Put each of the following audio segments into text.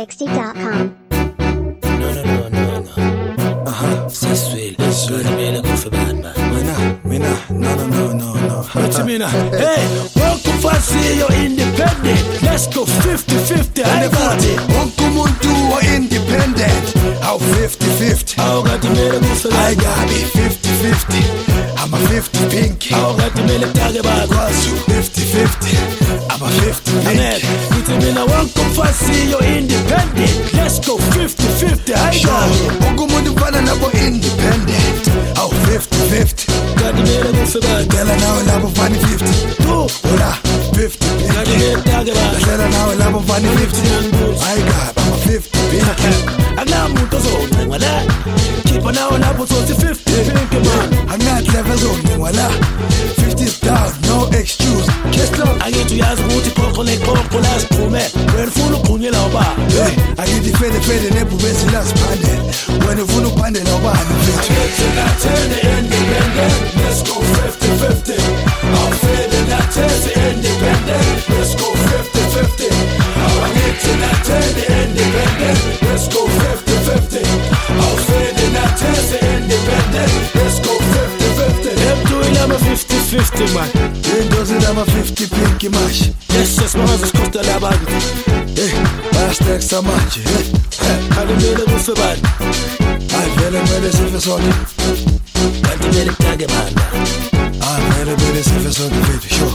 Dixie.com. Siswile Mina kufebana No. Uthi mina hey wonke umfasiyo independent. Let's go 50-50 ayikade Wonke umuntu independent. How 50-50. awukade mele I kufebana got it 50-50. I'm a 50 pink. awukade mele kutake bakho Was you 50-50. I'm a 50 Amen. pink. Uthi mina wonke umfasiyo independent. Let's go 50-50 Sure. ayikade Wonke umuntu ufana nabo independent. How 50-50. kade mele kufebana Dela nawe labo fani 50. tu Hola 50 kade pink. mele kutake bakho Dela nawe labo fani 50. I got I'm a 50 pink. akunamuntu ozoncenga la khipha nawo lapho sothi 50 pink man I'm not levels only, voila. 50's down, no excuse. Kiss love. angithi uyazi ukuthi iqoqo neqoqo lasiphume wena ufuna ugqunyela ubaba Hey, I get the fede nebubesi last pandel. When you funu pandel obani bitch. independent. Let's go 50-50. I'm feeling that taste independent. Let's go 50-50. I'm getting that taste independent. Let's go 50-50. I'm feeling that taste independent. Let's go 50-50. I'm doing I'm a 50-50 man. Indoors in I'm a 50 pinky mash. Yes, yes, my husband's cost a lot. Hey, last extra match. I can do it with the band. I feel it with the surface on it. I can do it tag man. I feel it with the surface on the baby, sure.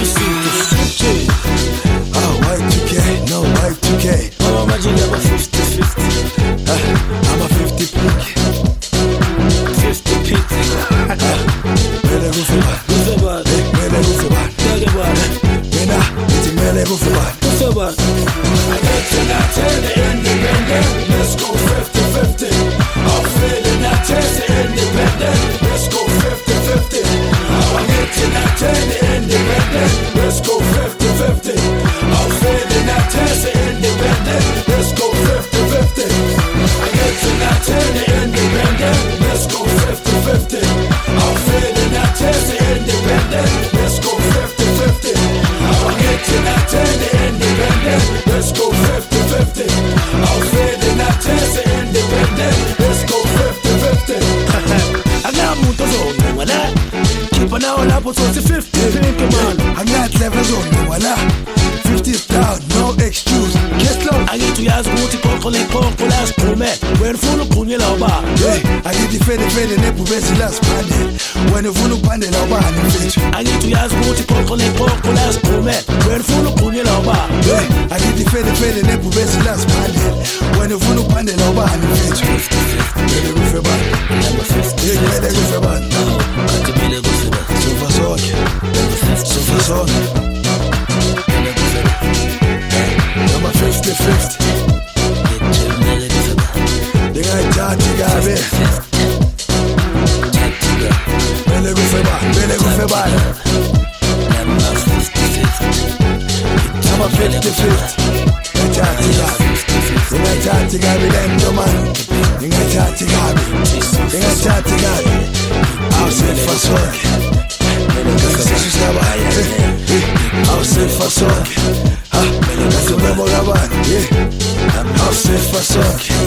Oh, Y2K, no Y2K. Oh, imagine I'm a 50-50. I'm a 50 pink. 50 pink. Mele gufuba. With the band. Hey, mele gufuba. Tag man. Mena, iti mele gufuba. With the band. I get to that independent. Let's go 50-50. I'm feeling that taste independent. Let's go 50-50. I get to that independent. Let's go 50-50. I'm feeling that taste independent. Let's go 50-50. I get to that independent. Let's go 50-50. I'm feeling that taste independent. Let's go 50-50. I get to that independent. Let's go 50-50. I'm feeling that taste independent. Let's go 50-50. Akunamuntu ozoncenga la khipha nawo lapho sothi 50 pink man. I'm not levels only, voila. 50's down, no excuse. Kiss love. Angithi uyazi ukuthi iqoqo neqoqo lasiphume wena ufuna ugqunyela ubaba Hey, I get the fede nebubesi last pandel. When you funu pandel obani bitch. angithi uyazi ukuthi iqoqo neqoqo lasiphume wena ufuna ugqunyela ubaba Hey, I get the fede nebubesi last pandel. When you funu pandel obani bitch. Mele gufebana. Hey, mele gufebana. athi mele kufika Sofa sonke. Sofa sonke. I'm a 50-50. mele kufika Ndingayithathi kabe. Mele gufebana. I'm a 50-50. Ndingayithathi kabe lento man. Ndingayithathi kabe. Awusifa sonke. Awusifa sonke. Ha, mele gufebana kabani. Awusifa sonke.